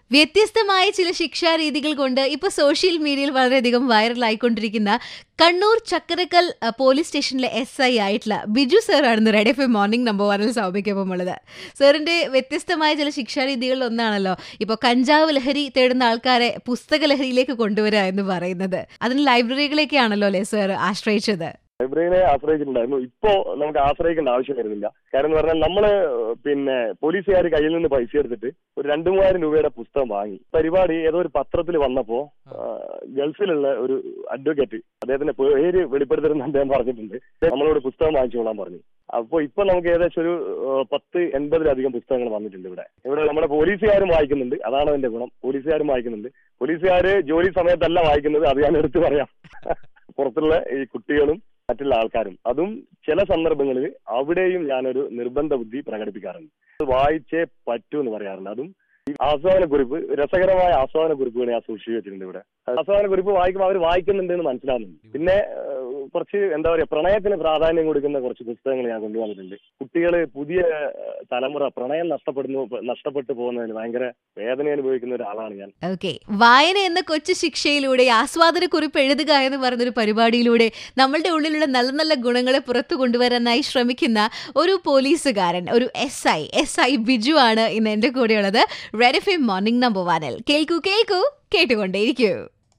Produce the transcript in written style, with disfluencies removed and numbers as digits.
വ്യത്യസ്തമായ ചില ശിക്ഷാരീതികൾ കൊണ്ട് ഇപ്പോൾ സോഷ്യൽ മീഡിയയിൽ വളരെയധികം വൈറലായിക്കൊണ്ടിരിക്കുന്ന കണ്ണൂർ ചക്കരക്കൽ പോലീസ് സ്റ്റേഷനിലെ SI ആയിട്ടുള്ള ബിജു സാറാണ് റെഡ് FM മോർണിംഗ് നമ്പർ 1 സൗമ്യക്കൊപ്പം ഉള്ളത്. സാറിന്റെ വ്യത്യസ്തമായ ചില ശിക്ഷാരീതികളിൽ ഒന്നാണല്ലോ ഇപ്പോൾ കഞ്ചാവ് ലഹരി തേടുന്ന ആൾക്കാരെ പുസ്തക ലഹരിയിലേക്ക് കൊണ്ടുവരിക എന്ന് പറയുന്നത്. അതിന് ലൈബ്രറികളെയൊക്കെയാണല്ലോ അല്ലേ സാർ ആശ്രയിച്ചത്? ലൈബ്രറിനെ ആശ്രയിച്ചിട്ടുണ്ടായിരുന്നു. ഇപ്പോ നമുക്ക് ആശ്രയിക്കേണ്ട ആവശ്യം വരുന്നില്ല. കാരണം എന്ന് പറഞ്ഞാൽ നമ്മള് പോലീസുകാർ കയ്യിൽ നിന്ന് പൈസ എടുത്തിട്ട് ഒരു 2,000-3,000 രൂപയുടെ പുസ്തകം വാങ്ങി. പരിപാടി ഏതോ ഒരു പത്രത്തിൽ വന്നപ്പോ ഗൾഫിലുള്ള ഒരു അഡ്വക്കേറ്റ് അദ്ദേഹത്തിന്റെ പേര് വെളിപ്പെടുത്തരുതെന്ന് അദ്ദേഹം പറഞ്ഞിട്ടുണ്ട്. നമ്മളോട് പുസ്തകം വാങ്ങിച്ചോളാൻ പറഞ്ഞു. അപ്പൊ ഇപ്പൊ നമുക്ക് ഏകദേശം ഒരു 10-80-ലധികം പുസ്തകങ്ങൾ വന്നിട്ടുണ്ട്. ഇവിടെ നമ്മുടെ പോലീസുകാരും വായിക്കുന്നുണ്ട്. അതാണ് അതിന്റെ ഗുണം. പോലീസുകാരും വായിക്കുന്നുണ്ട്. പോലീസുകാര് ജോലി സമയത്തല്ല വായിക്കുന്നത്, അത് ഞാൻ എടുത്തു പറയാം. പുറത്തുള്ള ഈ കുട്ടികളും മറ്റുള്ള ആൾക്കാരും, അതും ചില സന്ദർഭങ്ങളിൽ അവിടെയും ഞാനൊരു നിർബന്ധ ബുദ്ധി പ്രകടിപ്പിക്കാറുണ്ട്. വായിച്ചേ പറ്റൂ എന്ന് പറയാറുണ്ട്. അതും ആസ്വാദനക്കുറിപ്പ്, രസകരമായ ആസ്വാദനക്കുറിപ്പുകൾ ഞാൻ സൂക്ഷിച്ചു വെച്ചിട്ടുണ്ട്. ഇവിടെ ആസ്വാദനക്കുറിപ്പ് വായിക്കുമ്പോൾ അവർ വായിക്കുന്നുണ്ട് എന്ന് മനസ്സിലാവുന്നുണ്ട്. പിന്നെ കുറച്ച് എന്താ പറയുക, പ്രണയത്തിന് പ്രാധാന്യം കൊടുക്കുന്ന കുറച്ച് പുസ്തകങ്ങൾ ഞാൻ കൊണ്ടുവന്നിട്ടുണ്ട്. കുട്ടികള്, പുതിയ തലമുറ പ്രണയം നഷ്ടപ്പെട്ടു പോകുന്നതിന് ഭയങ്കര വേദന അനുഭവിക്കുന്ന ഒരാളാണ് ഞാൻ. ഓക്കെ, വായന എന്ന കൊച്ചു ശിക്ഷയിലൂടെ ആസ്വാദനക്കുറിപ്പ് എഴുതുക എന്ന് പറഞ്ഞൊരു പരിപാടിയിലൂടെ നമ്മളുടെ ഉള്ളിലുള്ള നല്ല നല്ല ഗുണങ്ങളെ പുറത്തു കൊണ്ടുവരാനായി ശ്രമിക്കുന്ന ഒരു പോലീസുകാരൻ, ഒരു SI ബിജു ആണ് ഇന്ന് എന്റെ കൂടെയുള്ളത്. റെഡ് FM മോർണിംഗ് നമ്പർ 1 കേൾക്കൂ കേട്ടുകൊണ്ടേയിരിക്കൂ.